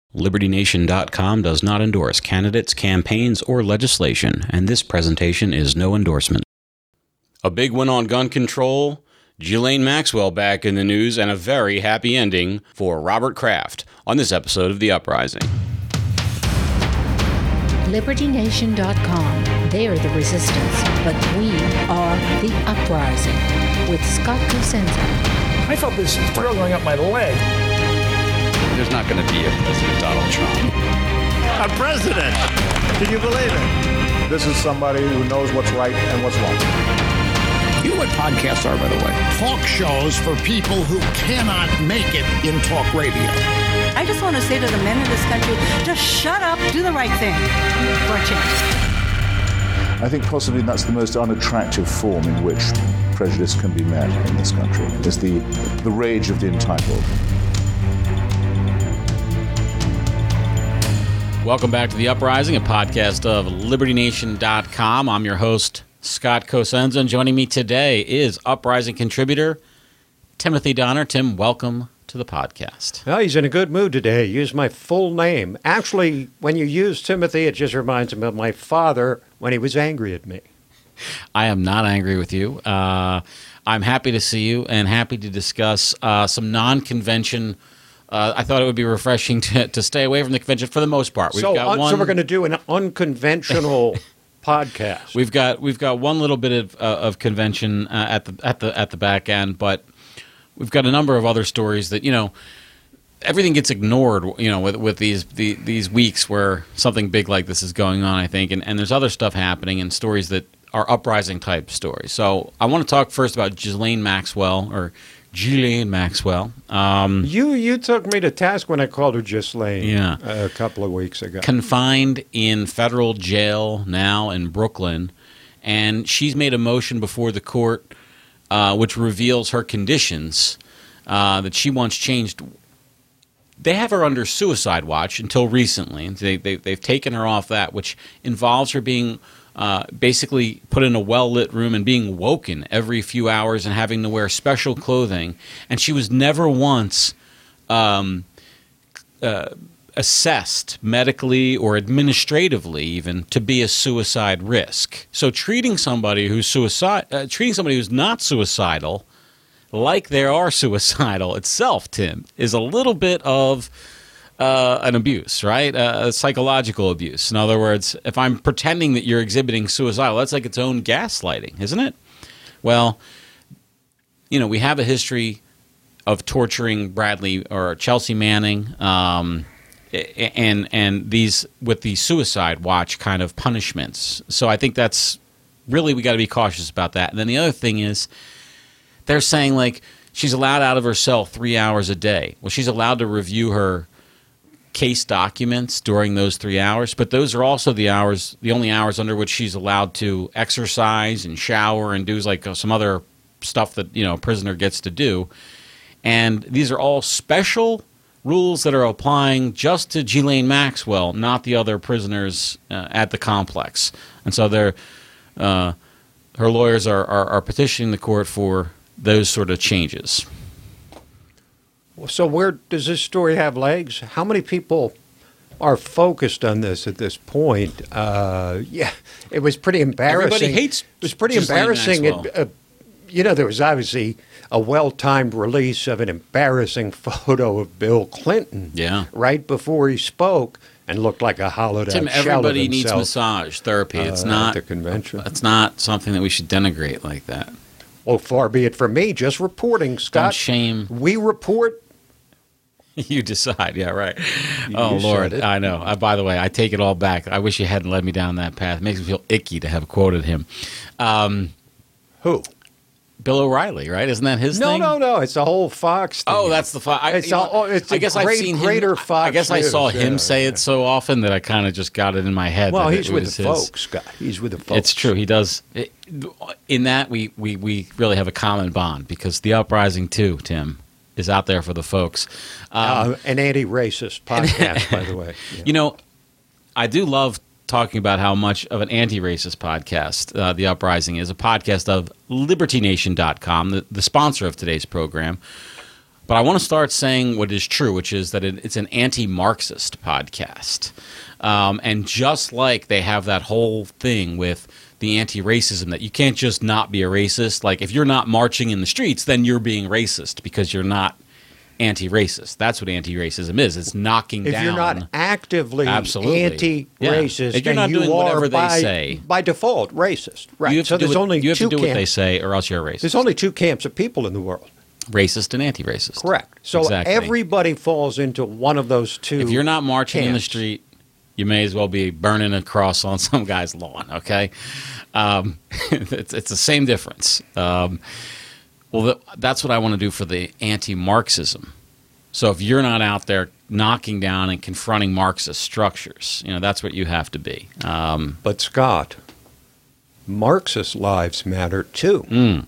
LibertyNation.com does not endorse candidates, campaigns, or legislation, and this presentation is no endorsement. A big win on gun control, Ghislaine Maxwell back in the news, and a very happy ending for Robert Kraft on this episode of The Uprising. LibertyNation.com. They are the resistance, but we are the uprising. With Scott Cosenza. I felt this thrill going up my leg. There's not going to be a President Donald Trump. A president! Can you believe it? This is somebody who knows what's right and what's wrong. You know what podcasts are, by the way? Talk shows for people who cannot make it in talk radio. I just want to say to the men of this country, just shut up, do the right thing for a change. I think possibly that's the most unattractive form in which prejudice can be met in this country, is the rage of the entitled. Welcome back to The Uprising, a podcast of LibertyNation.com. I'm your host, Scott Cosenza, and joining me today is Uprising contributor Timothy Donner. Tim, welcome to the podcast. Well, he's in a good mood today. Use my full name. Actually, when you use Timothy, it just reminds him of my father when he was angry at me. I am not angry with you. I'm happy to see you and happy to discuss some non-convention. I thought it would be refreshing to stay away from the convention for the most part. So we're going to do an unconventional podcast. We've got one little bit of convention at the back end, but we've got a number of other stories that everything gets ignored. With these weeks where something big like this is going on, I think, and there's other stuff happening and stories that are uprising type stories. So I want to talk first about Ghislaine Maxwell. You took me to task when I called her Ghislaine a couple of weeks ago. Confined in federal jail now in Brooklyn, and she's made a motion before the court which reveals her conditions that she wants changed. They have her under suicide watch until recently. They've taken her off that, which involves her being basically put in a well-lit room and being woken every few hours and having to wear special clothing. And she was never once assessed medically or administratively even to be a suicide risk. So treating somebody who's not suicidal like they are suicidal itself, Tim, is a little bit of an abuse, right? Psychological abuse. In other words, if I'm pretending that you're exhibiting suicidal, that's like its own gaslighting, isn't it? Well, we have a history of torturing Bradley or Chelsea Manning, and these with the suicide watch kind of punishments. So I think that's really, we got to be cautious about that. And then the other thing is, they're saying she's allowed out of her cell 3 hours a day. Well, she's allowed to review her case documents during those 3 hours, but those are also the only hours under which she's allowed to exercise and shower and do some other stuff that a prisoner gets to do. And these are all special rules that are applying just to Ghislaine Maxwell, not the other prisoners at the complex. And so her lawyers are petitioning the court for those sort of changes. So where does this story have legs? How many people are focused on this at this point? It was pretty embarrassing. Everybody hates. It was pretty Ghislaine embarrassing. There was obviously a well-timed release of an embarrassing photo of Bill Clinton. Yeah. Right before he spoke, and looked like a hollowed-out shell of himself. Everybody needs massage therapy. It's not at the convention. It's not something that we should denigrate like that. Well, far be it from me. Just reporting, Scott. Don't shame. We report. You decide. Yeah, right. Oh, Lord. I know. By the way, I take it all back. I wish you hadn't led me down that path. It makes me feel icky to have quoted him. Who? Bill O'Reilly, right? Isn't that his thing? No. It's the whole Fox thing. Oh, that's the Fox. I guess I've seen greater Fox. I guess I saw him say it so often that I kind of just got it in my head. Well, he's with the folks, Scott. He's with the folks. It's true. He does. In that, we really have a common bond because The Uprising, too, Tim, is out there for the folks. An anti-racist podcast, by the way. Yeah. I do love talking about how much of an anti-racist podcast The Uprising is, a podcast of LibertyNation.com, the sponsor of today's program. But I want to start saying what is true, which is that it's an anti-Marxist podcast. And just like they have that whole thing with the anti-racism, that you can't just not be a racist. Like, if you're not marching in the streets, then you're being racist because you're not anti-racist. That's what anti-racism is. It's knocking down. If you're not actively Absolutely. anti-racist, If you're not then doing you whatever are they say. by default racist. Right. You have So to do there's what, only you have two to do what they camps. say, or else you're a racist. There's only two camps of people in the world. Racist and anti-racist. Correct. So Exactly. everybody falls into one of those two. If you're not marching in the camps. street, you may as well be burning a cross on some guy's lawn, okay? It's the same difference. That's what I want to do for the anti-Marxism. So if you're not out there knocking down and confronting Marxist structures, that's what you have to be. But Scott, Marxist lives matter too.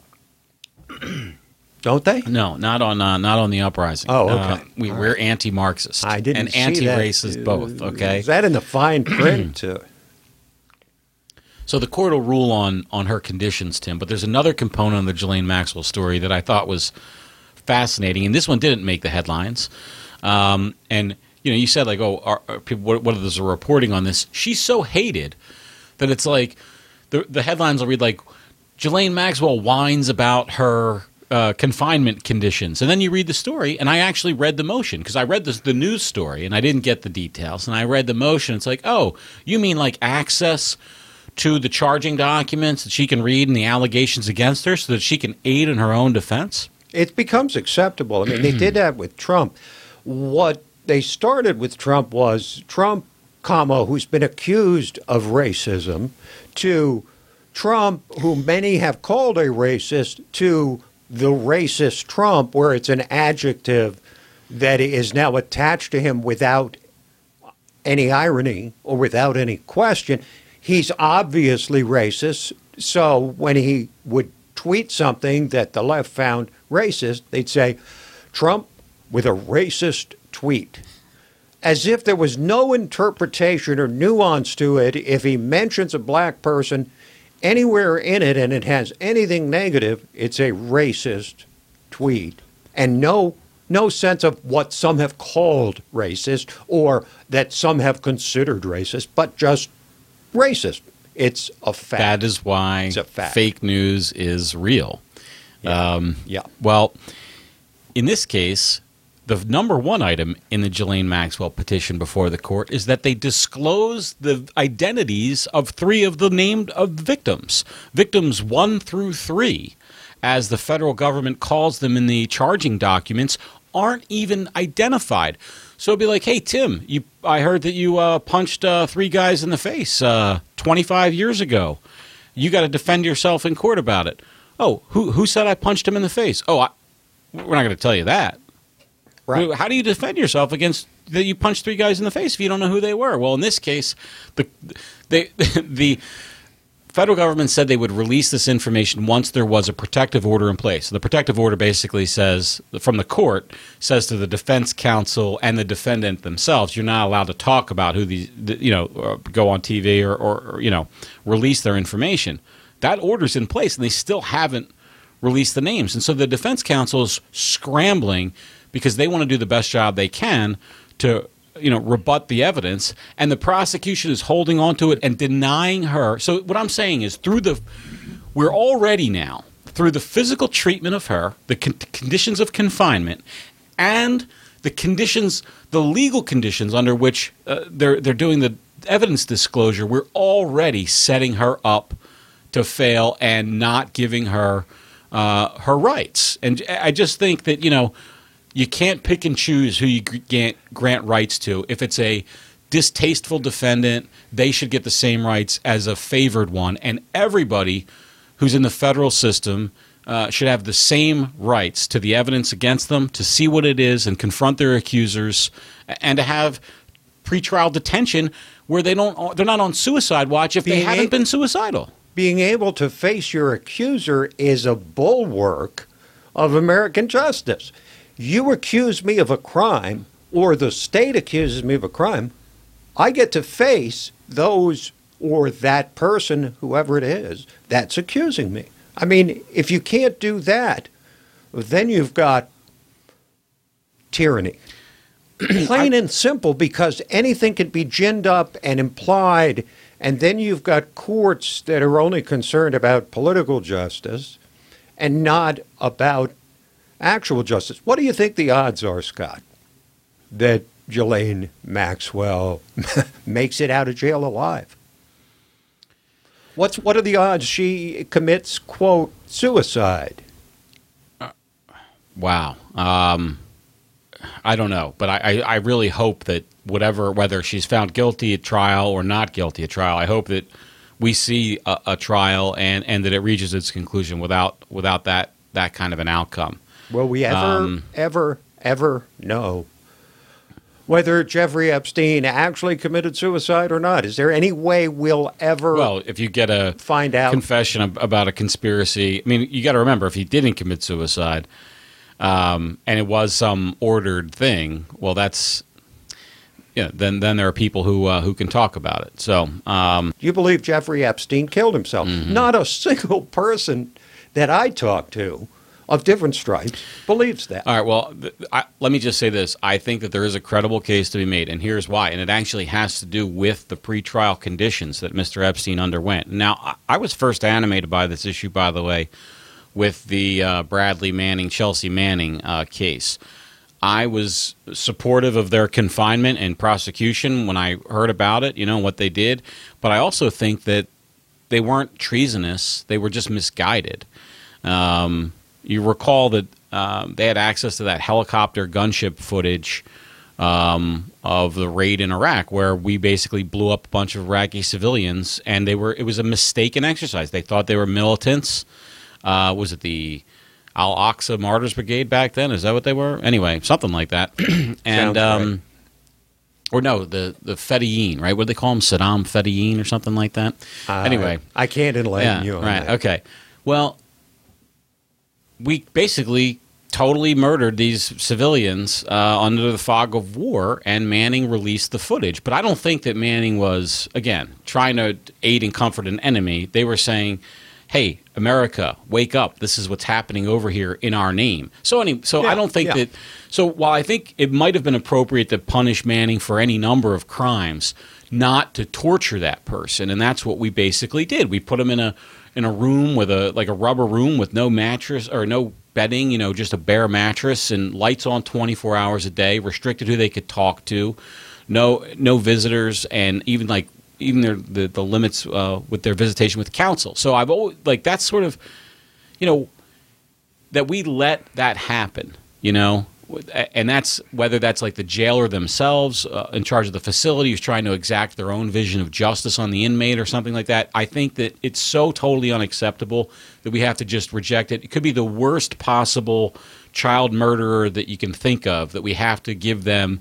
Don't they? No, not on the uprising. Oh, okay. We're anti-Marxist. I didn't and see anti-racist that. both. Okay. Is that in the fine print? So the court will rule on her conditions, Tim. But there's another component of the Ghislaine Maxwell story that I thought was fascinating, and this one didn't make the headlines. And you said like, are people, what is the reporting on this? She's so hated that it's like the headlines will read like, Ghislaine Maxwell whines about her confinement conditions, and then you read the story. And I actually read the motion because I read the news story and I didn't get the details. And I read the motion. It's like, oh, you mean like access to the charging documents that she can read and the allegations against her, so that she can aid in her own defense? It becomes acceptable. I mean, they did that with Trump. What they started with Trump was Trump, who's been accused of racism, to Trump, who many have called a racist, to the racist Trump, where it's an adjective that is now attached to him without any irony or without any question. He's obviously racist. So when he would tweet something that the left found racist, they'd say, Trump with a racist tweet. As if there was no interpretation or nuance to it. If he mentions a black person anywhere in it and it has anything negative, it's a racist tweet. And no sense of what some have called racist or that some have considered racist, but just racist. It's a fact. That is why It's a fact. fake news is real. Yeah. Well, in this case, the number one item in the Ghislaine Maxwell petition before the court is that they disclose the identities of three of the named victims. Victims 1 through 3, as the federal government calls them in the charging documents, aren't even identified. So it'd be like, hey, Tim, I heard that you punched 3 guys in the face 25 years ago. You got to defend yourself in court about it. Oh, who said I punched him in the face? Oh, we're not going to tell you that. Right. How do you defend yourself against that you punched 3 guys in the face if you don't know who they were? Well, in this case, the federal government said they would release this information once there was a protective order in place. So the protective order basically says, from the court, says to the defense counsel and the defendant themselves, you're not allowed to talk about who go on TV or release their information. That order's in place, and they still haven't released the names. And so the defense counsel is scrambling because they want to do the best job they can to rebut the evidence, and the prosecution is holding on to it and denying her. So what I'm saying is we're already now, through the physical treatment of her, the conditions of confinement, and the legal conditions under which they're doing the evidence disclosure, we're already setting her up to fail and not giving her her rights. And I just think that, you can't pick and choose who you grant rights to. If it's a distasteful defendant, they should get the same rights as a favored one. And everybody who's in the federal system should have the same rights to the evidence against them, to see what it is and confront their accusers, and to have pretrial detention where they're not on suicide watch if they haven't been suicidal. Being able to face your accuser is a bulwark of American justice. You accuse me of a crime, or the state accuses me of a crime, I get to face those or that person, whoever it is, that's accusing me. I mean, if you can't do that, then you've got tyranny. Plain and simple, because anything can be ginned up and implied, and then you've got courts that are only concerned about political justice and not about actual justice. What do you think the odds are, Scott, that Ghislaine Maxwell makes it out of jail alive? What are the odds she commits, quote, suicide? Wow. I don't know, but I really hope that whether she's found guilty at trial or not guilty at trial, I hope that we see a trial and that it reaches its conclusion without that kind of an outcome. Will we ever know whether Jeffrey Epstein actually committed suicide or not? Is there any way we'll ever if you get a find out confession about a conspiracy, I mean, you got to remember, if he didn't commit suicide, and it was some ordered thing, well, that's then there are people who can talk about it. So, you believe Jeffrey Epstein killed himself? Mm-hmm. Not a single person that I talked to of different stripes believes that. All right, well, let me just say this. I think that there is a credible case to be made, and here's why. And it actually has to do with the pretrial conditions that Mr. Epstein underwent. Now, I was first animated by this issue, by the way, with the Bradley Manning, Chelsea Manning case. I was supportive of their confinement and prosecution when I heard about it, what they did. But I also think that they weren't treasonous. They were just misguided. You recall that they had access to that helicopter gunship footage of the raid in Iraq, where we basically blew up a bunch of Iraqi civilians, and it was a mistaken exercise. They thought they were militants. Was it the Al-Aqsa Martyrs Brigade back then? Is that what they were? Anyway, something like that. And right. Or no, the Fedayeen, right? What do they call them? Saddam Fedayeen or something like that? Anyway. I can't enlighten you on right, that. Okay. Well, we basically totally murdered these civilians under the fog of war, and Manning released the footage. But I don't think that Manning was, again, trying to aid and comfort an enemy. They were saying, hey, America, wake up. This is what's happening over here in our name. I don't think that – so while I think it might have been appropriate to punish Manning for any number of crimes, not to torture that person, and that's what we basically did. We put him in a room with a rubber room with no mattress or no bedding, just a bare mattress and lights on 24 hours a day, restricted who they could talk to, no visitors, and even the limits with their visitation with counsel. So I've always that's sort of, that we let that happen, and that's whether that's like the jailer themselves in charge of the facility who's trying to exact their own vision of justice on the inmate or something like that. I think that it's so totally unacceptable that we have to just reject it. It could be the worst possible child murderer that you can think of, that we have to give them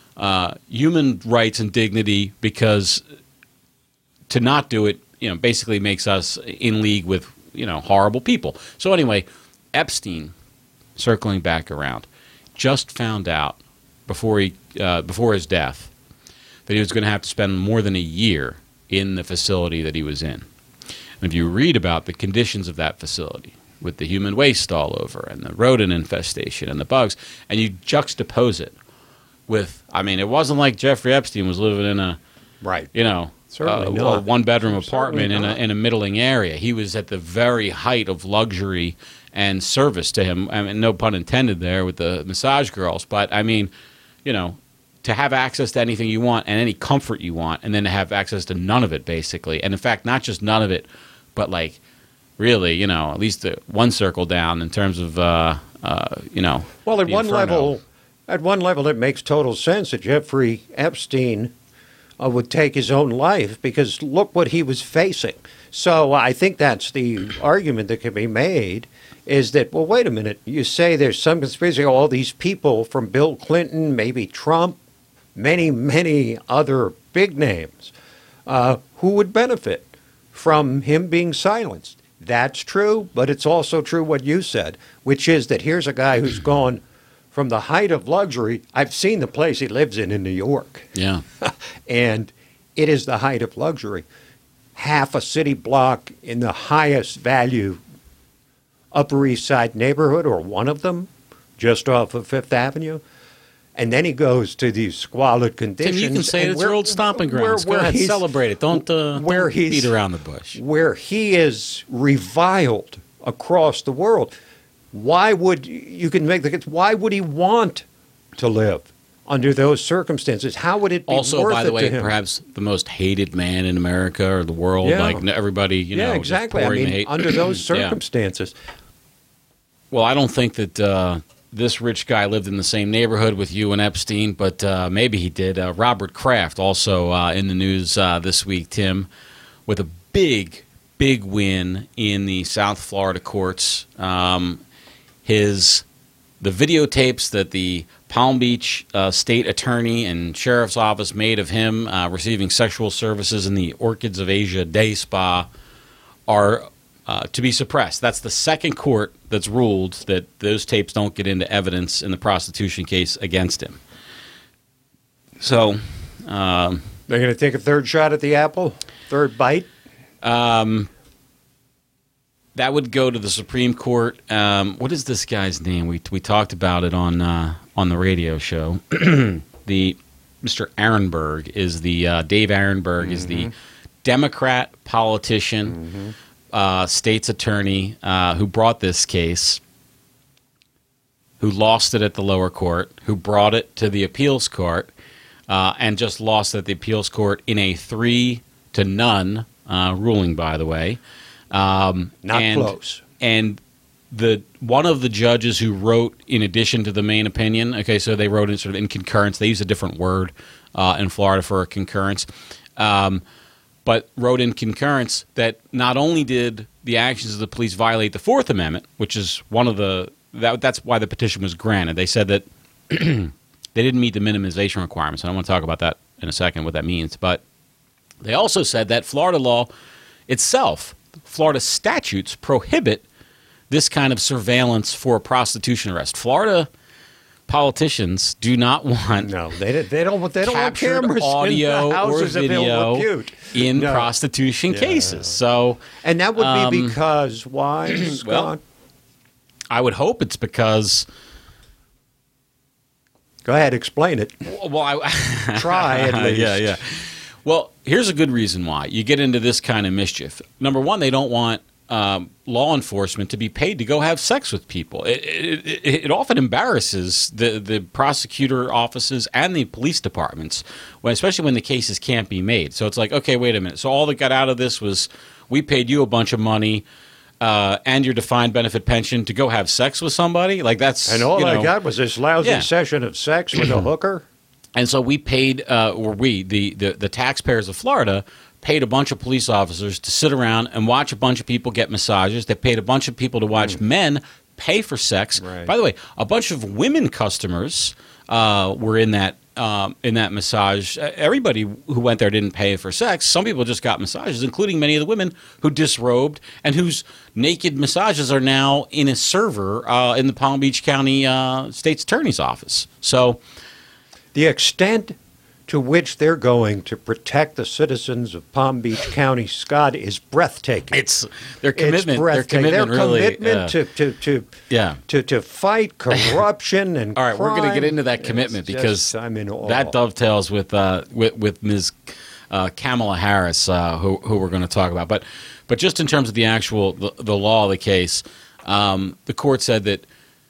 human rights and dignity, because to not do it, basically makes us in league with, horrible people. So anyway, Epstein, circling back around, just found out before his death that he was going to have to spend more than a year in the facility that he was in. And if you read about the conditions of that facility, with the human waste all over and the rodent infestation and the bugs, and you juxtapose it with, it wasn't like Jeffrey Epstein was living in a, right, certainly a one-bedroom apartment in a middling area. He was at the very height of luxury and service to him. No pun intended there with the massage girls. But, to have access to anything you want and any comfort you want, and then to have access to none of it, basically. And, in fact, not just none of it, but, really, at least one circle down in terms of, Well, at one level, it makes total sense that Jeffrey Epstein would take his own life, because look what he was facing. So I think that's the argument that can be made, is that, well, wait a minute, you say there's some conspiracy, all these people from Bill Clinton, maybe Trump, many, many other big names, who would benefit from him being silenced. That's true, but it's also true what you said, which is that here's a guy who's gone from the height of luxury. I've seen the place he lives in New York. Yeah. And it is the height of luxury. Half a city block in the highest value Upper East Side neighborhood, or one of them, just off of Fifth Avenue. And then he goes to these squalid conditions. Tim, you can say and it's your old stomping grounds. Go ahead, he's- celebrate it. Don't he's- beat around the bush. Where he is reviled across the world. Why would you can make the case? Why would he want to live under those circumstances? How would it be Also, worth by the it way, to him? perhaps the most hated man in America or the world. Yeah. Like everybody, you know. Yeah, just exactly. I pouring mean, hate. under those Yeah. circumstances. Well, I don't think that this rich guy lived in the same neighborhood with you and Epstein, but maybe he did. Robert Kraft, also in the news this week, Tim, with a big win in the South Florida courts. The videotapes that the Palm Beach state attorney and sheriff's office made of him receiving sexual services in the Orchids of Asia day spa are to be suppressed. That's the second court that's ruled that those tapes don't get into evidence in the prostitution case against him. So, They're going to take a third shot at the apple? Third bite? that would go to the Supreme Court. What is this guy's name? We talked about it on the radio show. The Mr. Arenberg is the Dave Arenberg is the Democrat politician, state's attorney who brought this case, who lost it at the lower court, who brought it to the appeals court, and just lost at the appeals court in a 3-0 ruling, by the way. Not close. And one of the judges who wrote in addition to the main opinion, okay, so they wrote in sort of in concurrence. They use a different word in Florida for a concurrence, but wrote in concurrence that not only did the actions of the police violate the Fourth Amendment, which is one of that's why the petition was granted. They said that they didn't meet the minimization requirements. And I want to talk about that in a second, what that means. But they also said that Florida law itself, Florida statutes prohibit this kind of surveillance for a prostitution arrest. Florida politicians do not want they don't want cameras audio in the houses or video of repute in prostitution cases. So, and that would be because why, Scott? Well, I would hope it's because. Go ahead, explain it. Well, try at least. Yeah. Well, here's a good reason why you get into this kind of mischief. Number one, they don't want law enforcement to be paid to go have sex with people. It often embarrasses the prosecutor offices and the police departments, especially when the cases can't be made. So it's like, okay, wait a minute. So all that got out of this was we paid you a bunch of money and your defined benefit pension to go have sex with somebody? Like that's and all I got was this lousy session of sex with a hooker? And so we paid, the taxpayers of Florida paid a bunch of police officers to sit around and watch a bunch of people get massages. They paid a bunch of people to watch men pay for sex. Right. By the way, a bunch of women customers were in that massage. Everybody who went there didn't pay for sex. Some people just got massages, including many of the women who disrobed and whose naked massages are now in a server in the Palm Beach County State's Attorney's Office. So the extent to which they're going to protect the citizens of Palm Beach County, Scott, is breathtaking. It's their commitment. It's breathtaking. Their commitment, to fight corruption and all right, crime. we're going to get into that commitment because I'm in awe. that dovetails with Ms. Kamala Harris, who we're going to talk about. But just in terms of the actual the law of the case, the court said that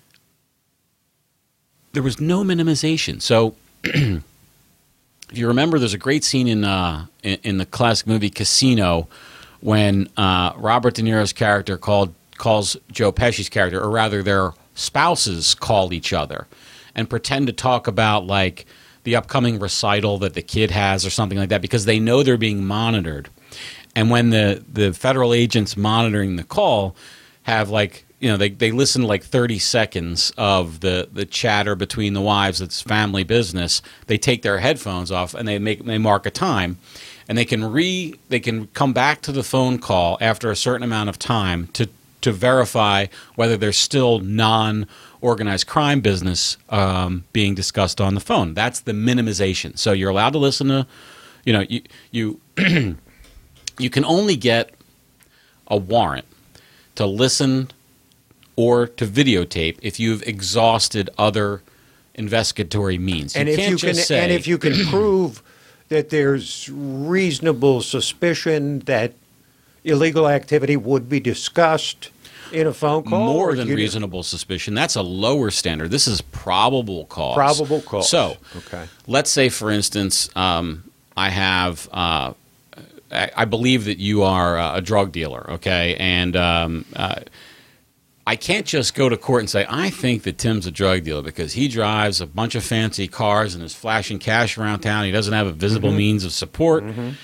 there was no minimization. So. If you remember, there's a great scene in the classic movie Casino when Robert De Niro's character calls Joe Pesci's character, or rather their spouses call each other and pretend to talk about like the upcoming recital that the kid has or something like that because they know they're being monitored. And when the federal agents monitoring the call have like, you know, they listen to like 30 seconds of the chatter between the wives. It's family business. They take their headphones off and they mark a time, and they can come back to the phone call after a certain amount of time to verify whether there's still non-organized crime business being discussed on the phone. That's the minimization. So you're allowed to listen to, you know, you you can only get a warrant to listen or to videotape if you've exhausted other investigatory means. And if you can prove that there's reasonable suspicion that illegal activity would be discussed in a phone call, more than reasonable suspicion, that's a lower standard. This is probable cause. Probable cause. So, okay. Let's say, for instance, I have. I believe that you are a drug dealer, okay, and I can't just go to court and say, I think that Tim's a drug dealer because he drives a bunch of fancy cars and is flashing cash around town. He doesn't have a visible means of support.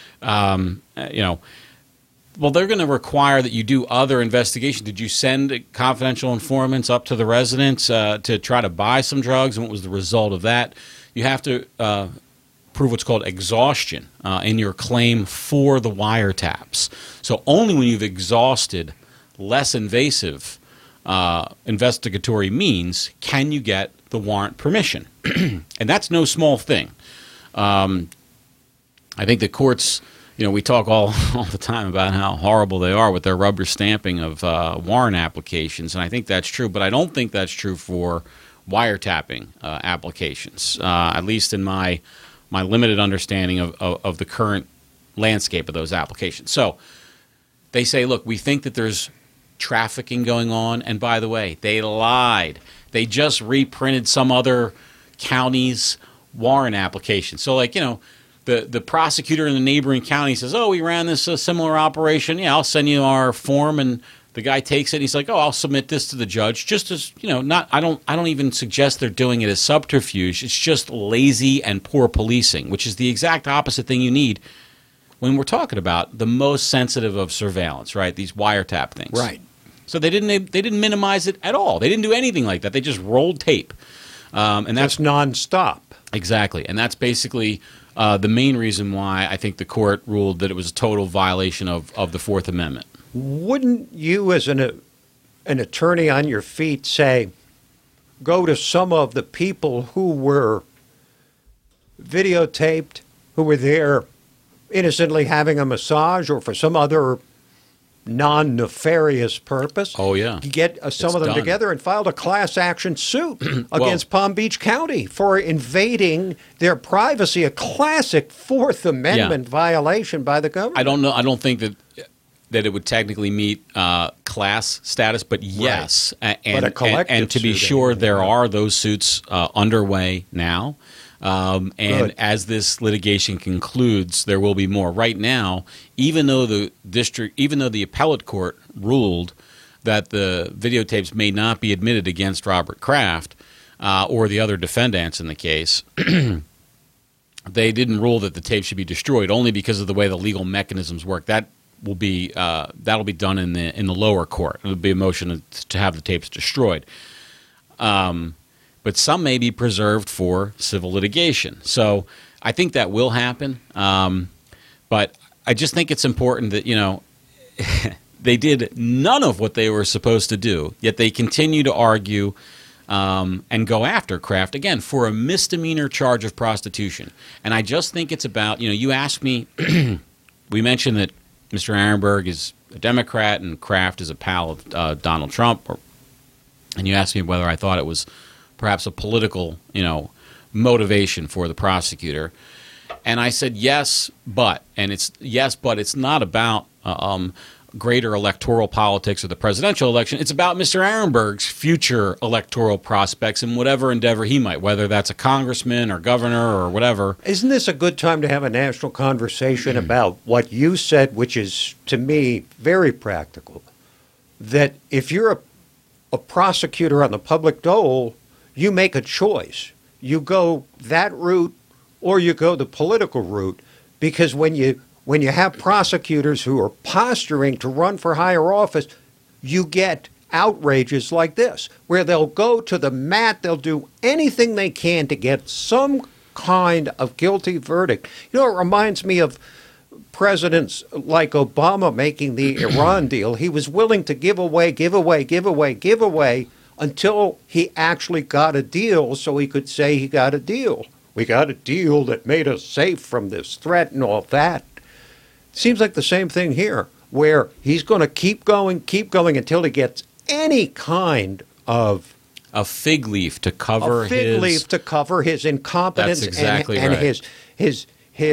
Well, they're going to require that you do other investigation. Did you send confidential informants up to the residence to try to buy some drugs, and what was the result of that? You have to prove what's called exhaustion in your claim for the wiretaps. So only when you've exhausted less invasive investigatory means can you get the warrant permission. And that's no small thing. I think the courts, we talk all the time about how horrible they are with their rubber stamping of warrant applications, and I think that's true, but I don't think that's true for wiretapping applications, at least in my limited understanding of the current landscape of those applications. So they say, look, we think that there's trafficking going on, and by the way, they lied. They just reprinted some other county's warrant application. So, the prosecutor in the neighboring county says, oh, we ran this similar operation. Yeah, I'll send you our form. And the guy takes it and he's like, oh, I'll submit this to the judge. Just as, I don't even suggest they're doing it as subterfuge. It's just lazy and poor policing, which is the exact opposite thing you need when we're talking about the most sensitive of surveillance, right? These wiretap things. Right. So they didn't minimize it at all. They didn't do anything like that. They just rolled tape. And that's nonstop. Exactly. And that's basically the main reason why I think the court ruled that it was a total violation of the Fourth Amendment. Wouldn't you, as an attorney on your feet, say, go to some of the people who were videotaped, who were there innocently having a massage or for some other non-nefarious purpose? Oh, yeah. Get some of them together and filed a class action suit against Palm Beach County for invading their privacy, a classic Fourth Amendment violation by the government. I don't know. I don't think that it would technically meet class status, but yes. Right. And to be sure, there are those suits underway now. And as this litigation concludes, there will be more. Right now, even though the appellate court ruled that the videotapes may not be admitted against Robert Kraft or the other defendants in the case, they didn't rule that the tape should be destroyed only because of the way the legal mechanisms work. That will be that'll be done in the lower court. It will be a motion to have the tapes destroyed. But some may be preserved for civil litigation. So I think that will happen. But I just think it's important that, they did none of what they were supposed to do, yet they continue to argue and go after Kraft, again, for a misdemeanor charge of prostitution. And I just think it's about, you asked me, we mentioned that Mr. Arenberg is a Democrat and Kraft is a pal of Donald Trump. And you asked me whether I thought it was perhaps a political, motivation for the prosecutor. And I said yes, but it's not about greater electoral politics or the presidential election. It's about Mr. Arenberg's future electoral prospects in whatever endeavor he might, whether that's a congressman or governor or whatever. Isn't this a good time to have a national conversation about what you said, which is, to me, very practical, that if you're a prosecutor on the public dole, you make a choice. You go that route or you go the political route, because when you have prosecutors who are posturing to run for higher office, you get outrages like this, where they'll go to the mat, they'll do anything they can to get some kind of guilty verdict. It reminds me of presidents like Obama making the Iran deal. He was willing to give away until he actually got a deal so he could say he got a deal. We got a deal that made us safe from this threat and all that. Seems like the same thing here, where he's going to keep going until he gets any kind of a fig leaf to cover a fig his leaf to cover his incompetence That's exactly and right. his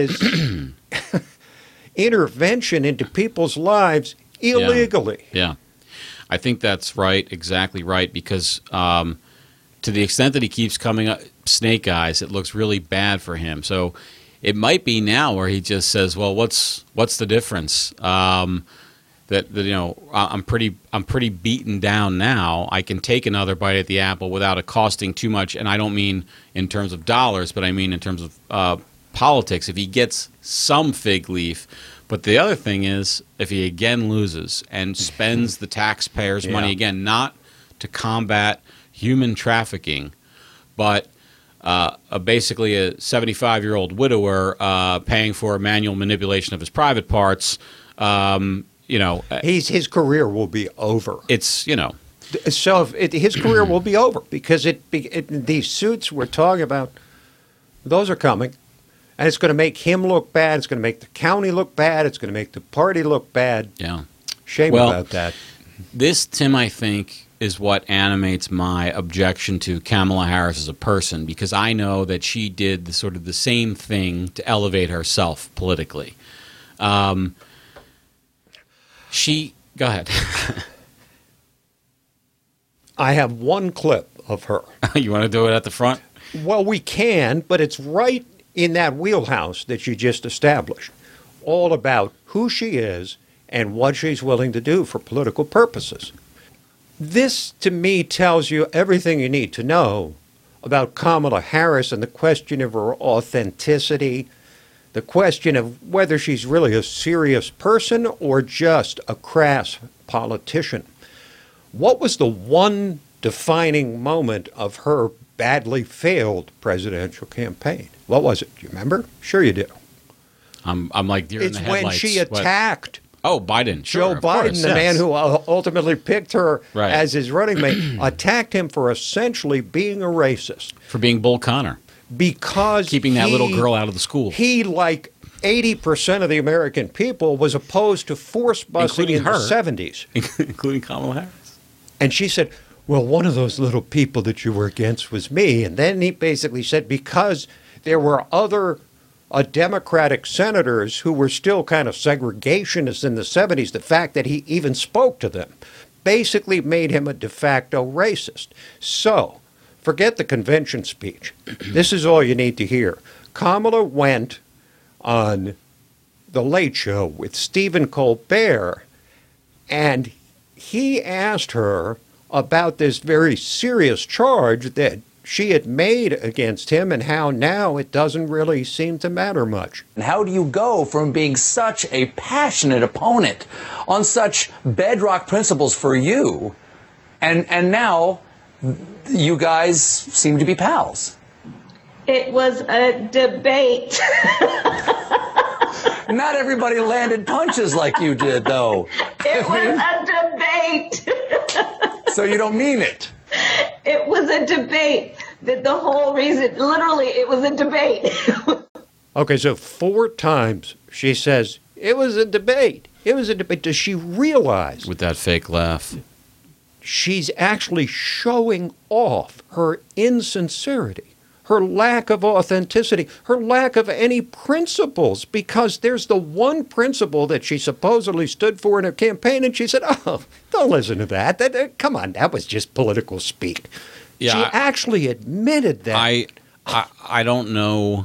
intervention into people's lives illegally. Yeah. I think that's right, exactly right, because to the extent that he keeps coming up snake eyes, it looks really bad for him. So it might be now where he just says, "Well, what's the difference? That you know, I'm pretty beaten down now. I can take another bite at the apple without it costing too much." And I don't mean in terms of dollars, but I mean in terms of politics. If he gets some fig leaf. But the other thing is, if he again loses and spends the taxpayers' money again, not to combat human trafficking, but basically a 75-year-old widower paying for manual manipulation of his private parts, his career will be over. It's So his career will be over because these suits we're talking about, those are coming. And it's going to make him look bad. It's going to make the county look bad. It's going to make the party look bad. Yeah. Shame about that. This, Tim, I think, is what animates my objection to Kamala Harris as a person, because I know that she did the same thing to elevate herself politically. Go ahead. I have one clip of her. You want to do it at the front? Well, we can, but it's right in that wheelhouse that you just established, all about who she is and what she's willing to do for political purposes. This, to me, tells you everything you need to know about Kamala Harris and the question of her authenticity, the question of whether she's really a serious person or just a crass politician. What was the one defining moment of her badly failed presidential campaign? What was it? Do you remember? Sure you do. I'm like deer in the It's headlights. when she attacked Biden. Joe Sure, Biden, course, the man who ultimately picked her Right. as his running mate, attacked him for essentially being a racist. For being Bull Connor. Because Keeping that little girl out of the school. He, like 80% of the American people, was opposed to force busing Including in her. the 70s. Including Kamala Harris. And she said, well, one of those little people that you were against was me. And then he basically said, because there were other Democratic senators who were still kind of segregationists in the 70s, the fact that he even spoke to them basically made him a de facto racist. So, forget the convention speech. This is all you need to hear. Kamala went on The Late Show with Stephen Colbert, and he asked her about this very serious charge that she had made against him and how now it doesn't really seem to matter much. And how do you go from being such a passionate opponent on such bedrock principles for you, and now you guys seem to be pals? It was a debate. Not everybody landed punches like you did, though. It was a debate. So you don't mean it? It was a debate. That the whole reason, literally, it was a debate. Okay, so 4 times she says, it was a debate. It was a debate. Does she realize With that fake laugh. she's actually showing off her insincerity, her lack of authenticity, her lack of any principles, because there's the one principle that she supposedly stood for in her campaign, and she said, oh, don't listen to that. Come on, that was just political speak. Yeah, she actually admitted that. I don't know,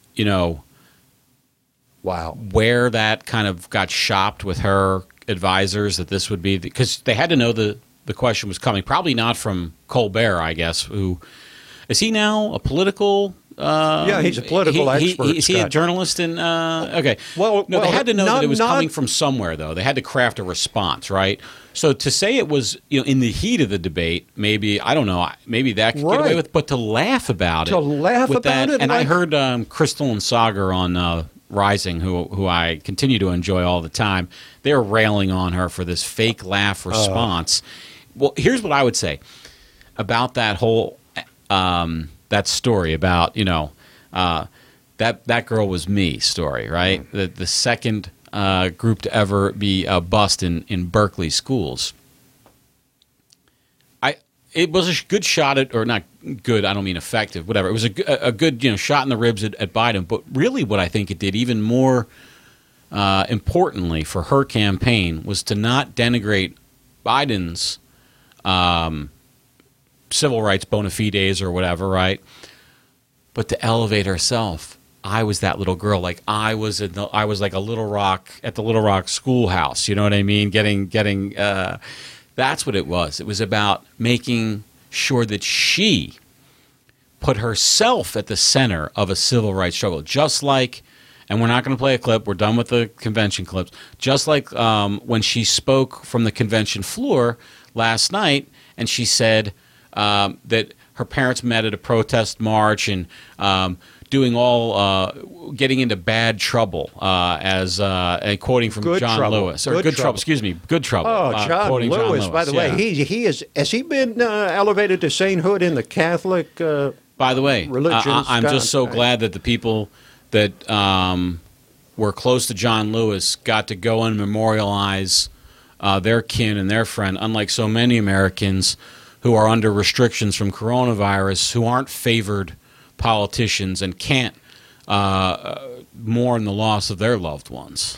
wow, where that kind of got shopped with her advisors that this would be, because they had to know the question was coming. Probably not from Colbert, I guess. Who is he now? A political? Yeah, he's a political expert. Is he a Scott. journalist? Okay. Well, no, they had to know that it was not- coming from somewhere, though. They had to craft a response, right? So to say it was, in the heat of the debate, maybe, I don't know, maybe that could get away Right. with, but to laugh about it. To laugh with about that, it, and I like- heard Crystal and Sagar on Rising, who I continue to enjoy all the time, they're railing on her for this fake laugh response. Well, here's what I would say about that whole that story about that girl was me story, right? The second group to ever be bust in Berkeley schools. it was a good shot at, or not good, I don't mean effective, whatever. It was a good shot in the ribs at Biden. But really what I think it did even more importantly for her campaign was to not denigrate Biden's civil rights bona fides or whatever, right? But to elevate herself. I was that little girl. Like I was like a Little Rock at the Little Rock schoolhouse. You know what I mean? Getting. That's what it was. It was about making sure that she put herself at the center of a civil rights struggle. Just like, and we're not going to play a clip. We're done with the convention clips. Just like when she spoke from the convention floor last night, and she said that her parents met at a protest march and. Doing getting into bad trouble, as quoting from good John trouble. Lewis, or good trouble. Excuse me, good trouble. Oh, John Lewis. John Lewis. By the way, has he been elevated to sainthood in the Catholic? By the way, religions. I'm just so glad that the people that were close to John Lewis got to go and memorialize their kin and their friend. Unlike so many Americans who are under restrictions from coronavirus, who aren't favored politicians and can't mourn the loss of their loved ones.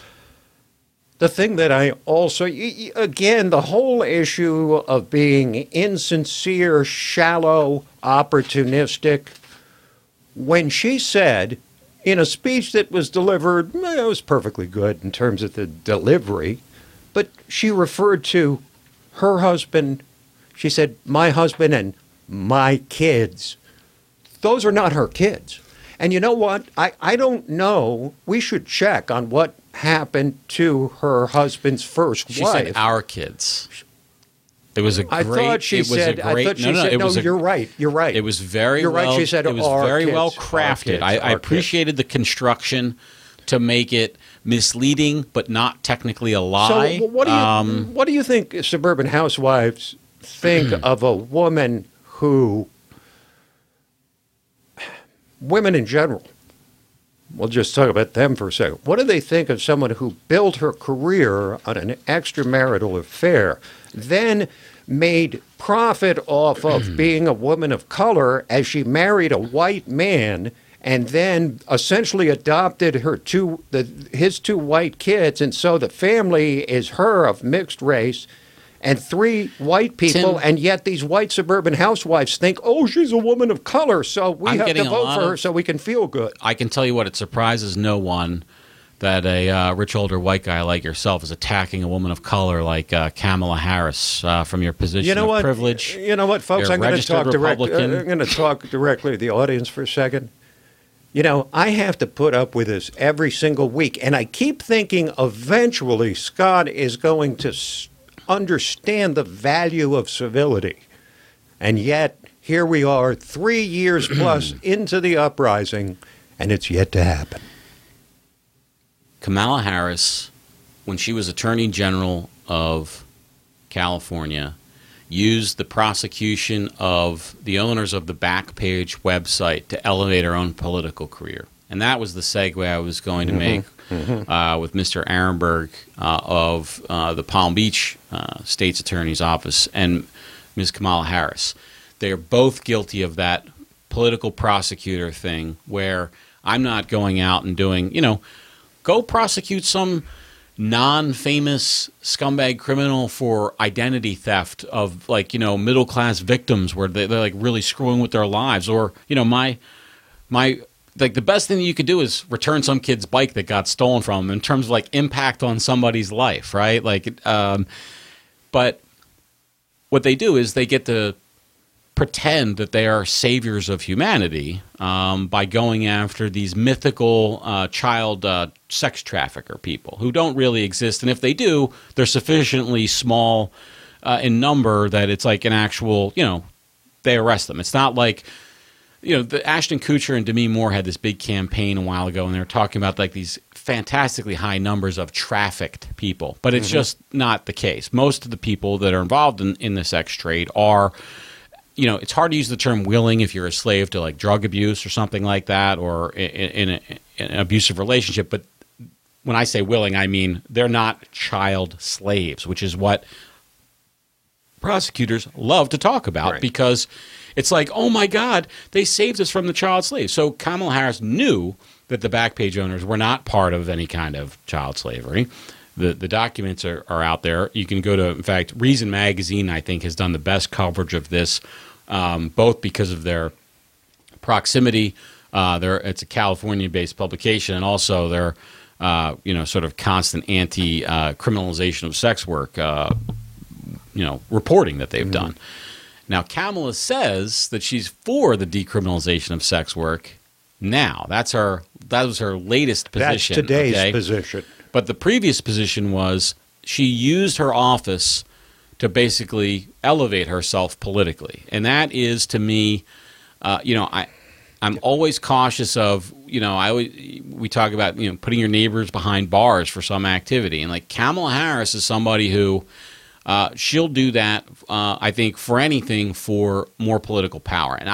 The thing that I also, again, the whole issue of being insincere, shallow, opportunistic, when she said in a speech that was delivered, it was perfectly good in terms of the delivery, but she referred to her husband, she said, my husband and my kids. Those are not her kids. And you know what? I don't know. We should check on what happened to her husband's first wife. She said our kids. It was a great. I thought she said. You're right. You're right. It was very. You're well, right. She said it was very kids, well crafted. I appreciated the construction to make it misleading, but not technically a lie. So what do you think suburban housewives think of a woman who? Women in general, we'll just talk about them for a second. What do they think of someone who built her career on an extramarital affair, then made profit off of being a woman of color as she married a white man, and then essentially adopted his two white kids, and so the family is her of mixed race, and 3 white people, and yet these white suburban housewives think, oh, she's a woman of color, so we have to vote for her so we can feel good. I can tell you what, it surprises no one that a rich older white guy like yourself is attacking a woman of color like Kamala Harris from your position of privilege. You know what, folks? I'm going to talk directly to the audience for a second. You know, I have to put up with this every single week, and I keep thinking eventually Scott is going to understand the value of civility. And yet, here we are 3 years plus into the uprising, and it's yet to happen. Kamala Harris, when she was Attorney General of California, used the prosecution of the owners of the Backpage website to elevate her own political career. And that was the segue I was going to make with Mr. Arenberg of the Palm Beach State's Attorney's Office and Ms. Kamala Harris. They are both guilty of that political prosecutor thing where I'm not going out and doing, go prosecute some non-famous scumbag criminal for identity theft of middle-class victims where they're like really screwing with their lives. Or, like the best thing that you could do is return some kid's bike that got stolen from them in terms of like impact on somebody's life, right? But what they do is they get to pretend that they are saviors of humanity by going after these mythical child sex trafficker people who don't really exist. And if they do, they're sufficiently small in number that it's like an actual, they arrest them. It's not like, the Ashton Kutcher and Demi Moore had this big campaign a while ago, and they were talking about like these fantastically high numbers of trafficked people. But it's just not the case. Most of the people that are involved in the sex trade are, it's hard to use the term willing if you're a slave to like drug abuse or something like that, or in an abusive relationship. But when I say willing, I mean they're not child slaves, which is what prosecutors love to talk about because it's like, oh my God, they saved us from the child slave. So Kamala Harris knew that the Backpage owners were not part of any kind of child slavery. The documents are out there. You can go to, in fact, Reason Magazine, I think, has done the best coverage of this, both because of their proximity. It's a California-based publication, and also their sort of constant anti-criminalization of sex work, reporting that they've done. Now, Kamala says that she's for the decriminalization of sex work. Now, that was her latest position. That's today's position. But the previous position was she used her office to basically elevate herself politically, and that is, to me, I'm always cautious of, we talk about, putting your neighbors behind bars for some activity. And like Kamala Harris is somebody who she'll do that, I think, for anything for more political power. And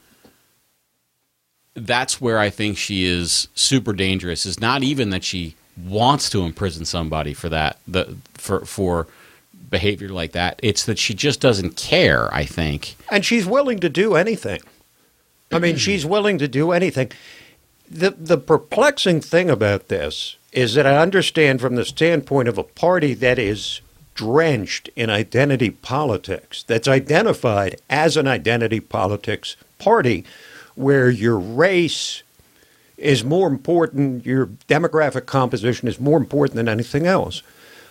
that's where I think she is super dangerous, is not even that she wants to imprison somebody for that, for behavior like that. It's that she just doesn't care, I think. And she's willing to do anything. I mean, she's willing to do anything. The perplexing thing about this is that I understand from the standpoint of a party that is drenched in identity politics, that's identified as an identity politics party, where your race is more important, your demographic composition is more important than anything else.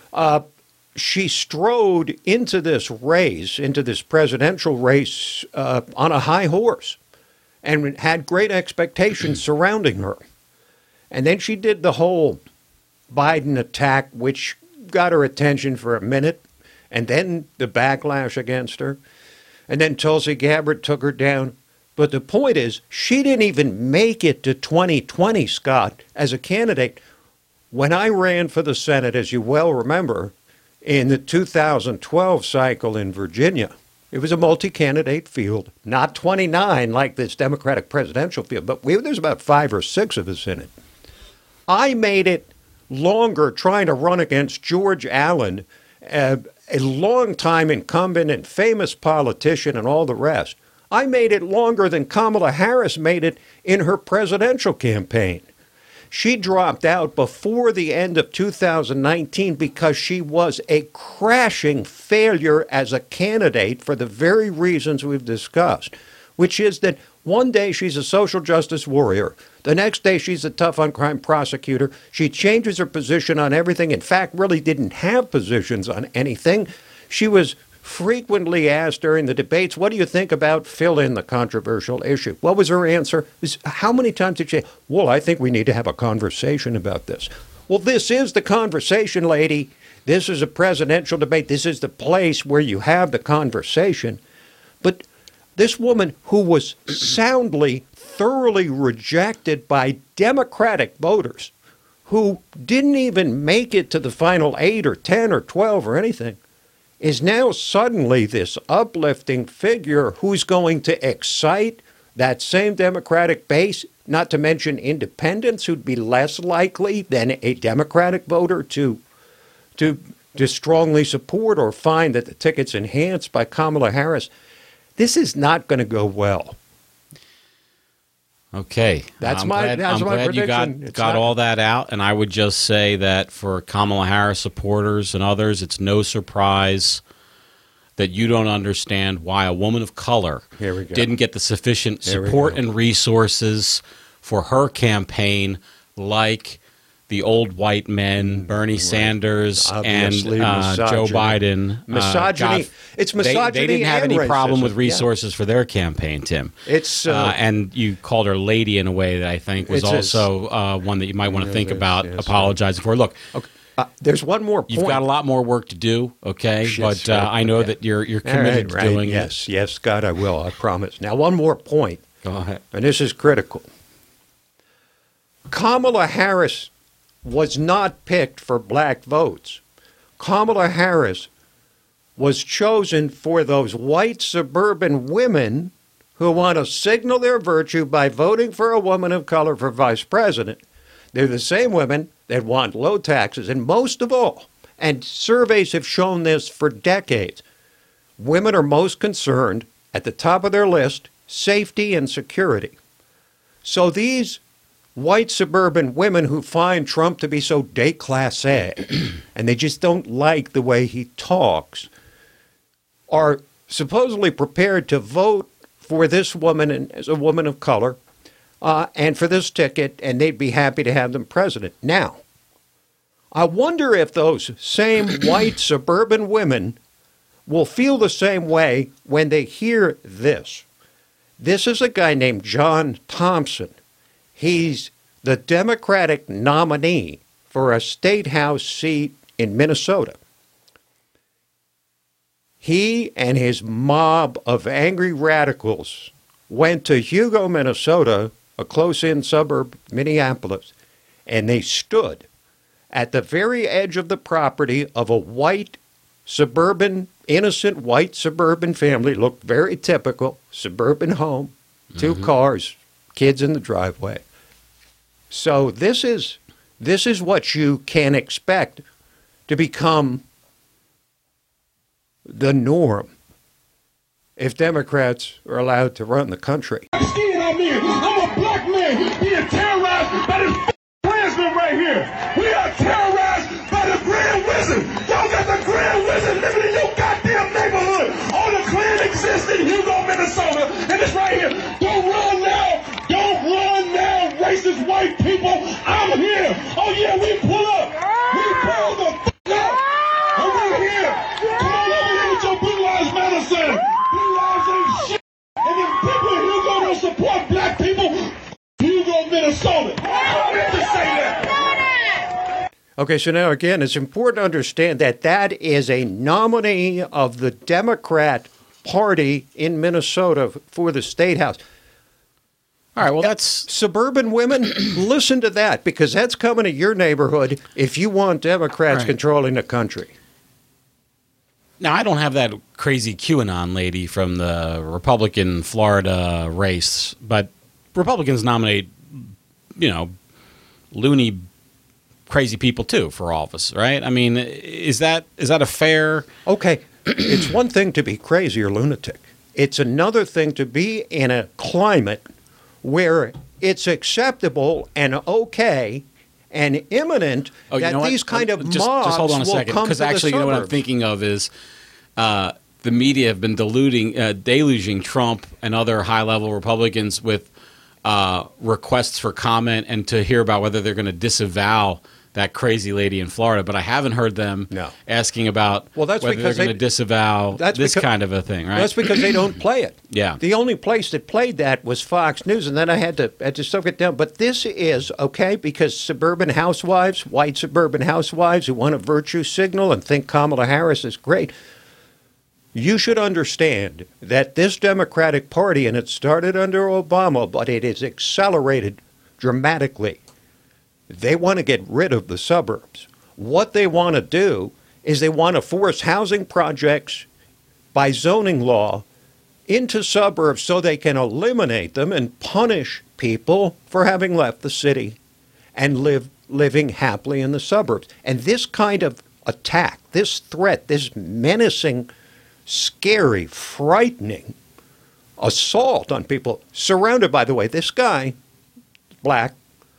She strode into this race, into this presidential race, on a high horse, and had great expectations surrounding her. And then she did the whole Biden attack, which got her attention for a minute, and then the backlash against her. And then Tulsi Gabbard took her down. But the point is, she didn't even make it to 2020, Scott, as a candidate. When I ran for the Senate, as you well remember, in the 2012 cycle in Virginia, it was a multi-candidate field, not 29 like this Democratic presidential field, but there's about 5 or 6 of us in it. I made it longer trying to run against George Allen, a long-time incumbent and famous politician and all the rest. I made it longer than Kamala Harris made it in her presidential campaign. She dropped out before the end of 2019 because she was a crashing failure as a candidate for the very reasons we've discussed, which is that one day she's a social justice warrior. The next day she's a tough on crime prosecutor. She changes her position on everything. In fact, really didn't have positions on anything. She was frequently asked during the debates, what do you think about fill in the controversial issue? What was her answer? How many times did she say, well, I think we need to have a conversation about this. Well, this is the conversation, lady. This is a presidential debate. This is the place where you have the conversation. But this woman who was soundly, thoroughly rejected by Democratic voters, who didn't even make it to the final 8 or 10 or 12 or anything, is now suddenly this uplifting figure who's going to excite that same Democratic base, not to mention independents who'd be less likely than a Democratic voter to strongly support or find that the ticket's enhanced by Kamala Harris. This is not going to go well. Okay. I'm glad you got all that out. And I would just say that for Kamala Harris supporters and others, it's no surprise that you don't understand why a woman of color didn't get the sufficient support and resources for her campaign like the old white men, Bernie Sanders, obviously, and Joe Biden. Misogyny. It's misogyny. They didn't have and any racism. problem with resources for their campaign, Tim. It's and you called her lady in a way that I think was also one that you might want to think about apologizing for. Look, there's one more point. You've got a lot more work to do, okay? But I know that you're committed to doing it. Yes, Scott, I will. I promise. Now, one more point. Go ahead. And this is critical. Kamala Harris was not picked for black votes. Kamala Harris was chosen for those white suburban women who want to signal their virtue by voting for a woman of color for vice president. They're the same women that want low taxes. And most of all, and surveys have shown this for decades, women are most concerned, at the top of their list, safety and security. So these white suburban women who find Trump to be so déclassé and they just don't like the way he talks are supposedly prepared to vote for this woman and as a woman of color and for this ticket, and they'd be happy to have them president. Now, I wonder if those same white suburban women will feel the same way when they hear this. This is a guy named John Thompson. He's the Democratic nominee for a state house seat in Minnesota. He and his mob of angry radicals went to Hugo, Minnesota, a close-in suburb of Minneapolis, and they stood at the very edge of the property of a white suburban, innocent white suburban family. Looked very typical, suburban home, 2 cars, kids in the driveway. So this is what you can expect to become the norm if Democrats are allowed to run the country. I'm a black man being terrorized by this Klansman right here. We are terrorized by the Grand Wizard. Y'all got the Grand Wizard living in your goddamn neighborhood. All the Klan exists in Hugo, Minnesota, and it's right here. Don't run now. Don't run now, racist white people. I'm here. Oh yeah, we pull up. We pull the up. And we're here. Come on over here with your Blue Lives Matter sign. Blue Lives ain't shit. And then people in Hugo don't support black people. Hugo, Minnesota. I meant to say that. Okay, so now again, it's important to understand that that is a nominee of the Democrat Party in Minnesota for the State House. All right, well, that's... Suburban women, listen to that, because that's coming to your neighborhood if you want Democrats controlling the country. Now, I don't have that crazy QAnon lady from the Republican Florida race, but Republicans nominate, loony, crazy people, too, for office, right? I mean, is that a fair... Okay, it's one thing to be crazy or lunatic. It's another thing to be in a climate where it's acceptable and okay and imminent that these kind of mobs just hold on a second, because actually, you know what I'm thinking of is the media have been deluging Trump and other high-level Republicans with requests for comment and to hear about whether they're going to disavow that crazy lady in Florida, but I haven't heard them asking about whether they're going to disavow this kind of a thing, right? That's because they don't play it. Yeah. The only place that played that was Fox News, and then I had to stuff it down. But this is, okay, because suburban housewives, white suburban housewives who want a virtue signal and think Kamala Harris is great, you should understand that this Democratic Party, and it started under Obama, but it is accelerated dramatically. They want to get rid of the suburbs. What they want to do is they want to force housing projects by zoning law into suburbs so they can eliminate them and punish people for having left the city and living happily in the suburbs. And this kind of attack, this threat, this menacing, scary, frightening assault on people, surrounded, by the way, this guy, black,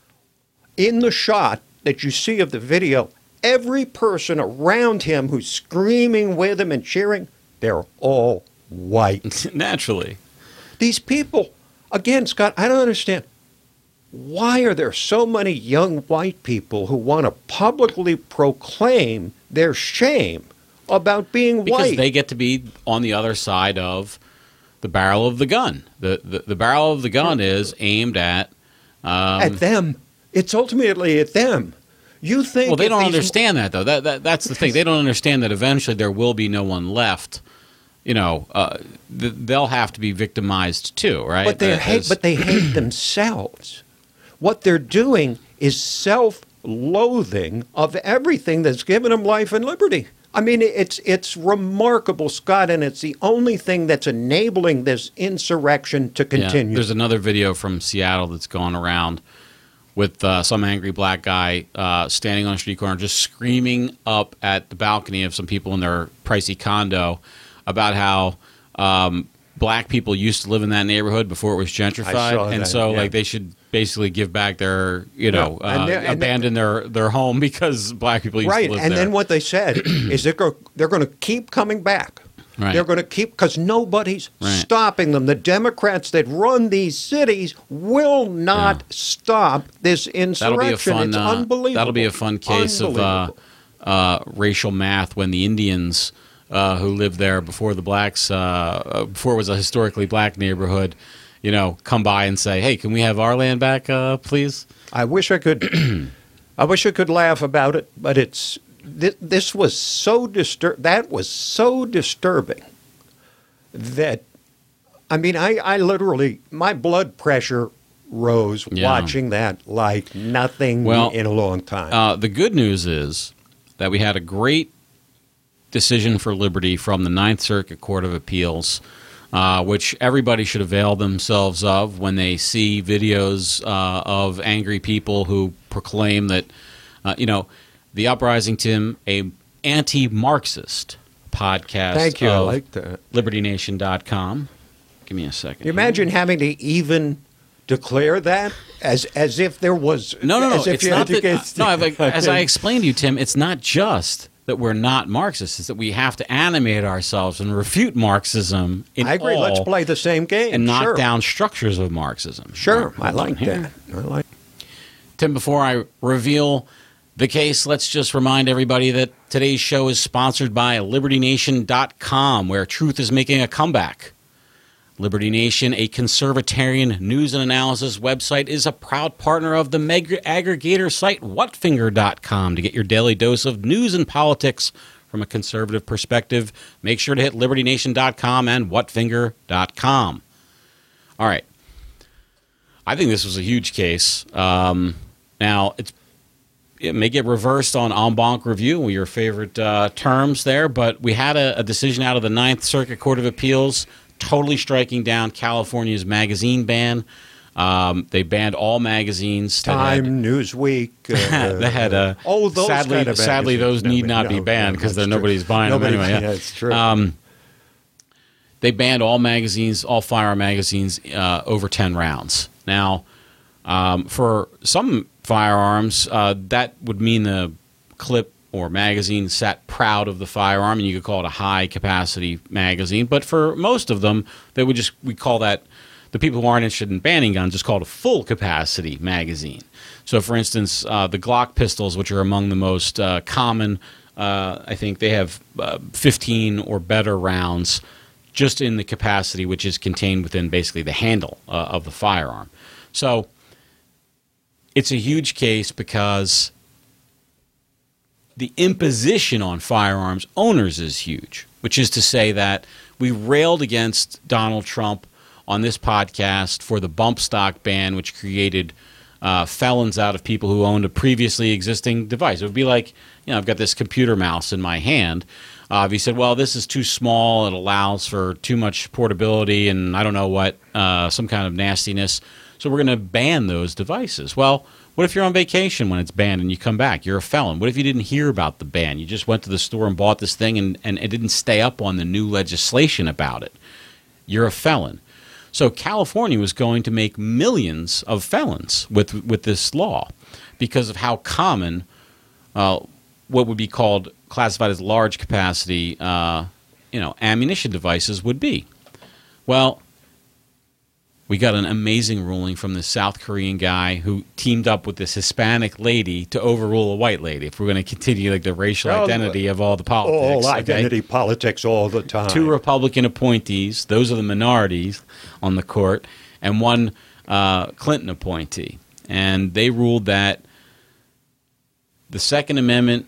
in the shot that you see of the video, every person around him who's screaming with him and cheering, they're all white. Naturally. These people, again, Scott, I don't understand. Why are there so many young white people who want to publicly proclaim their shame about being white? Because they get to be on the other side of the barrel of the gun. The barrel of the gun is aimed at them. It's ultimately at them. You think? Well, they don't understand that, though. That's the thing. They don't understand that eventually there will be no one left. They'll have to be victimized too, right? But they hate themselves. What they're doing is self-loathing of everything that's given them life and liberty. I mean, it's remarkable, Scott, and it's the only thing that's enabling this insurrection to continue. Yeah, there's another video from Seattle that's going around with some angry black guy standing on a street corner just screaming up at the balcony of some people in their pricey condo about how black people used to live in that neighborhood before it was gentrified, and so like they should basically give back their abandon their home because black people used to live there. And then what they said is they're going to keep coming back. Right. They're going to keep, because nobody's stopping them. The Democrats that run these cities will not stop this insurrection. It's unbelievable. That'll be a fun case of racial math when the Indians who lived there before the blacks, before it was a historically black neighborhood, come by and say, "Hey, can we have our land back, please?" I wish I could. I wish I could laugh about it, but it's. This was so that was so disturbing that, I mean, I literally, my blood pressure rose watching that like nothing in a long time. The good news is that we had a great decision for liberty from the Ninth Circuit Court of Appeals, which everybody should avail themselves of when they see videos of angry people who proclaim that, The Uprising, Tim, a anti-Marxist podcast. Thank you. I like that. LibertyNation.com. Give me a second. You imagine having to even declare that as if there was no. As if it's you not had to that, as I explained to you, Tim, it's not just that we're not Marxists. It's that we have to animate ourselves and refute Marxism. I agree. Let's play the same game and knock down structures of Marxism. Sure, I like that. Tim, before I reveal the case, let's just remind everybody that today's show is sponsored by LibertyNation.com, where truth is making a comeback. Liberty Nation, a conservatarian news and analysis website, is a proud partner of the aggregator site Whatfinger.com to get your daily dose of news and politics from a conservative perspective. Make sure to hit LibertyNation.com and Whatfinger.com. All right. I think this was a huge case. Now, it may get reversed on en banc review, your favorite terms there, but we had a decision out of the Ninth Circuit Court of Appeals totally striking down California's magazine ban. They banned all magazines. Time, Newsweek. They had those sadly, those need not be banned because nobody's buying them anyway. Yeah, it's true. They banned all magazines, all firearm magazines over 10 rounds. Now, for some firearms, that would mean the clip or magazine sat proud of the firearm, and you could call it a high-capacity magazine. But for most of them, we call that, the people who aren't interested in banning guns just call it a full-capacity magazine. So, for instance, the Glock pistols, which are among the most common, I think they have 15 or better rounds just in the capacity which is contained within basically the handle of the firearm. So it's a huge case because the imposition on firearms owners is huge, which is to say that we railed against Donald Trump on this podcast for the bump stock ban, which created felons out of people who owned a previously existing device. It would be like, I've got this computer mouse in my hand. If you said, well, this is too small, it allows for too much portability and I don't know what, some kind of nastiness, so we're going to ban those devices. Well, what if you're on vacation when it's banned and you come back? You're a felon. What if you didn't hear about the ban? You just went to the store and bought this thing and it didn't stay up on the new legislation about it. You're a felon. So California was going to make millions of felons with this law because of how common what would be classified as large capacity ammunition devices would be. Well, we got an amazing ruling from this South Korean guy who teamed up with this Hispanic lady to overrule a white lady. If we're going to continue the racial identity of all the politics. All identity politics all the time. 2 Republican appointees, those are the minorities on the court, and 1 Clinton appointee. And they ruled that the Second Amendment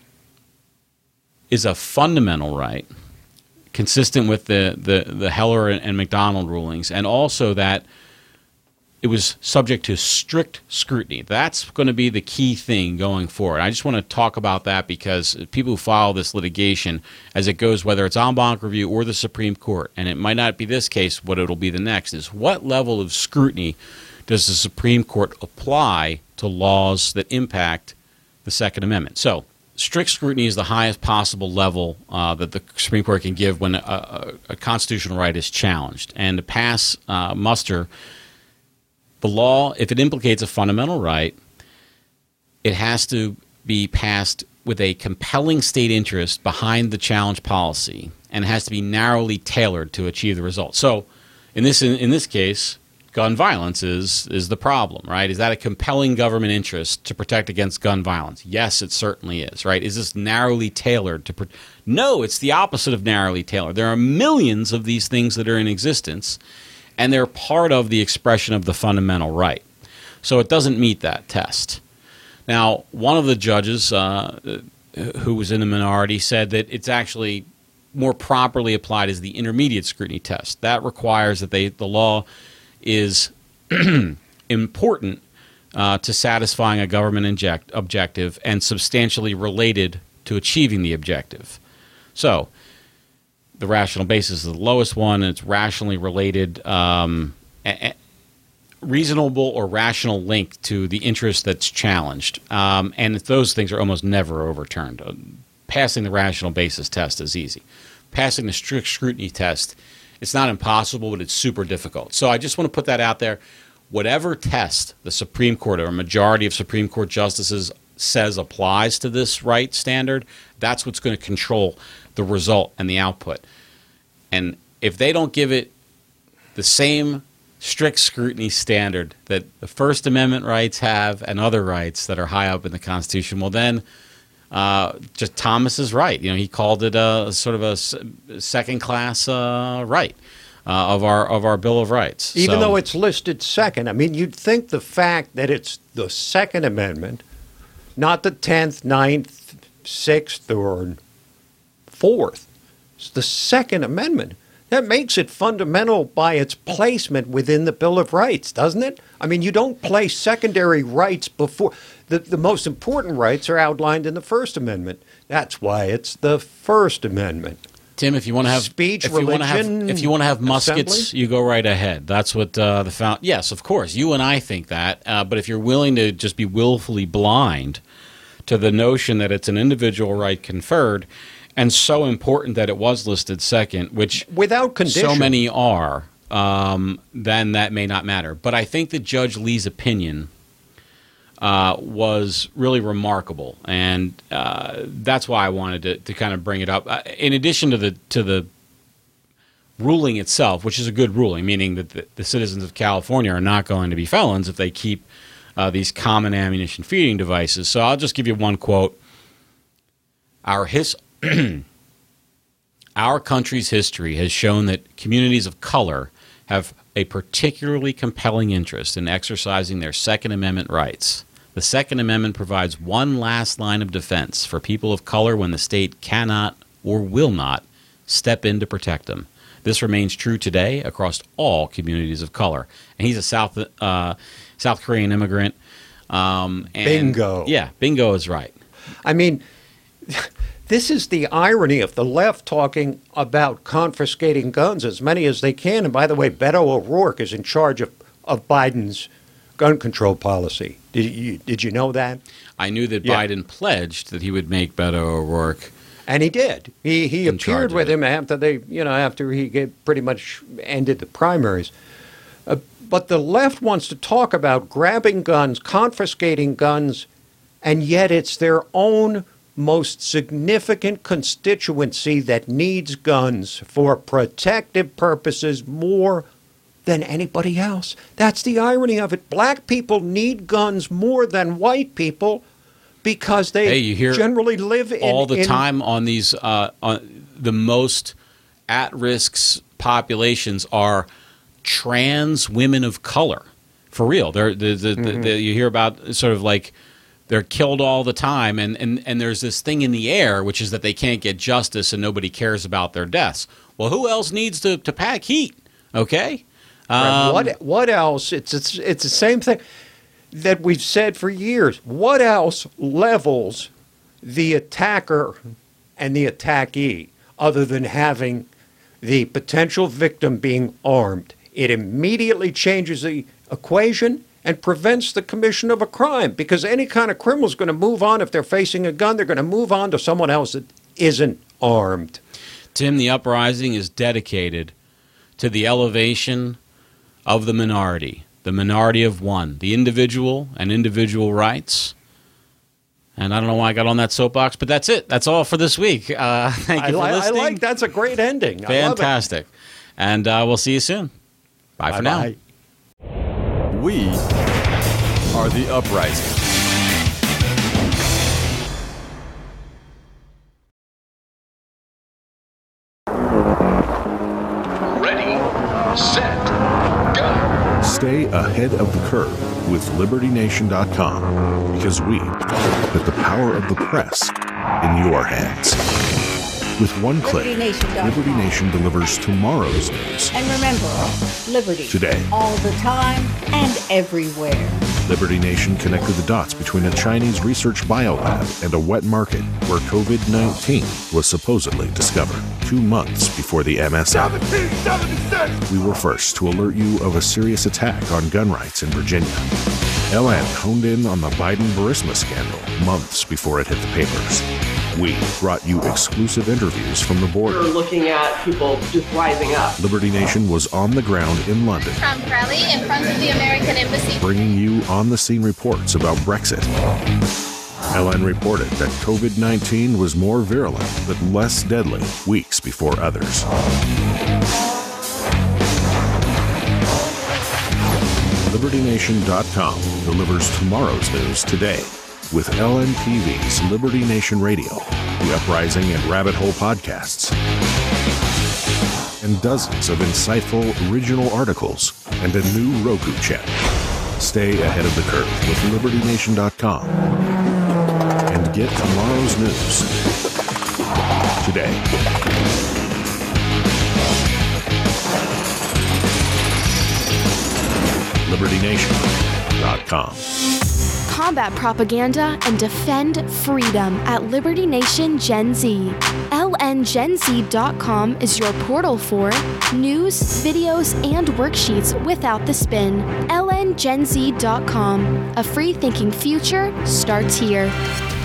is a fundamental right, consistent with the Heller and McDonald rulings, and also that it was subject to strict scrutiny. That's going to be the key thing going forward. I just want to talk about that because people who follow this litigation, as it goes, whether it's en banc review or the Supreme Court, and it might not be this case, what it'll be the next, is what level of scrutiny does the Supreme Court apply to laws that impact the Second Amendment? So strict scrutiny is the highest possible level that the Supreme Court can give when a constitutional right is challenged. And to pass muster, the law, if it implicates a fundamental right, it has to be passed with a compelling state interest behind the challenge policy, and it has to be narrowly tailored to achieve the result. So in this case, gun violence is the problem, right? Is that a compelling government interest to protect against gun violence? Yes, it certainly is, right? Is this narrowly tailored to No, it's the opposite of narrowly tailored. There are millions of these things that are in existence, and they're part of the expression of the fundamental right. So it doesn't meet that test. Now, one of the judges who was in the minority said that it's actually more properly applied as the intermediate scrutiny test. That requires that the law is important to satisfying a government objective and substantially related to achieving the objective. So the rational basis is the lowest one, and it's rationally related, reasonable or rational link to the interest that's challenged. And those things are almost never overturned. Passing the rational basis test is easy. Passing the strict scrutiny test, it's not impossible, but it's super difficult. So I just want to put that out there. Whatever test the Supreme Court or a majority of Supreme Court justices says applies to this right standard, that's what's going to control the result and the output. And if they don't give it the same strict scrutiny standard that the First Amendment rights have and other rights that are high up in the Constitution, well then just Thomas is right. He called it a sort of a second-class right of our Bill of Rights. Even though it's listed second, I mean, you'd think the fact that it's the Second Amendment, not the 10th, 9th, 6th, or 4th, it's the Second Amendment. That makes it fundamental by its placement within the Bill of Rights, doesn't it? I mean, you don't place secondary rights before. The most important rights are outlined in the First Amendment. That's why it's the First Amendment. Tim, if you want to have speech, if you want to have muskets, assembly? you go right ahead. That's what Yes, of course, you and I think that. But if you're willing to just be willfully blind to the notion that it's an individual right conferred, and so important that it was listed second, which without condition, so many are, then that may not matter. But I think that Judge Lee's opinion was really remarkable, and that's why I wanted to kind of bring it up. In addition to the ruling itself, which is a good ruling, meaning that the citizens of California are not going to be felons if they keep these common ammunition feeding devices. So I'll just give you one quote. Our country's history has shown that communities of color have a particularly compelling interest in exercising their Second Amendment rights. The Second Amendment provides one last line of defense for people of color when the state cannot or will not step in to protect them. This remains true today across all communities of color. And he's a South Korean immigrant. Bingo. Yeah, bingo is right. I mean, this is the irony of the left talking about confiscating guns as many as they can. And by the way, Beto O'Rourke is in charge of Biden's gun control policy. Did you know that? I knew that Biden pledged that he would make Beto O'Rourke. And he did. He appeared with him after he pretty much ended the primaries. But the left wants to talk about grabbing guns, confiscating guns, and yet it's their own most significant constituency that needs guns for protective purposes more than anybody else. That's the irony of it. Black people need guns more than white people because they generally live in all the time on these on the most at-risk populations are trans women of color. For real. You hear about sort of like they're killed all the time, and there's this thing in the air, which is that they can't get justice and nobody cares about their deaths. Well, who else needs to pack heat? Okay? What else? It's the same thing that we've said for years. What else levels the attacker and the attackee other than having the potential victim being armed? It immediately changes the equation, and prevents the commission of a crime, because any kind of criminal is going to move on. If they're facing a gun, they're going to move on to someone else that isn't armed. Tim, the uprising is dedicated to the elevation of the minority of one, the individual and individual rights. And I don't know why I got on that soapbox, but that's it. That's all for this week. Thank you for listening. That's a great ending. Fantastic. And we'll see you soon. Bye for now. We are the Uprising. Ready, set, go. Stay ahead of the curve with LibertyNation.com, because we put the power of the press in your hands. With one click, Liberty Nation delivers tomorrow's news. And remember, liberty. Today. All the time and everywhere. Liberty Nation connected the dots between a Chinese research biolab and a wet market where COVID-19 was supposedly discovered 2 months before the MSM. We were first to alert you of a serious attack on gun rights in Virginia. LN honed in on the Biden-Burisma scandal months before it hit the papers. We brought you exclusive interviews from the border. We're looking at people just rising up. Liberty Nation was on the ground in London, Trump rally in front of the American Embassy, bringing you on-the-scene reports about Brexit. LN reported that COVID-19 was more virulent but less deadly weeks before others. LibertyNation.com delivers tomorrow's news today with LNTV's Liberty Nation Radio, the Uprising and Rabbit Hole podcasts, and dozens of insightful original articles and a new Roku channel. Stay ahead of the curve with LibertyNation.com and get tomorrow's news today. LibertyNation.com. Combat propaganda and defend freedom at Liberty Nation Gen Z. LNGenZ.com is your portal for news, videos, and worksheets without the spin. LNGenZ.com. A free-thinking future starts here.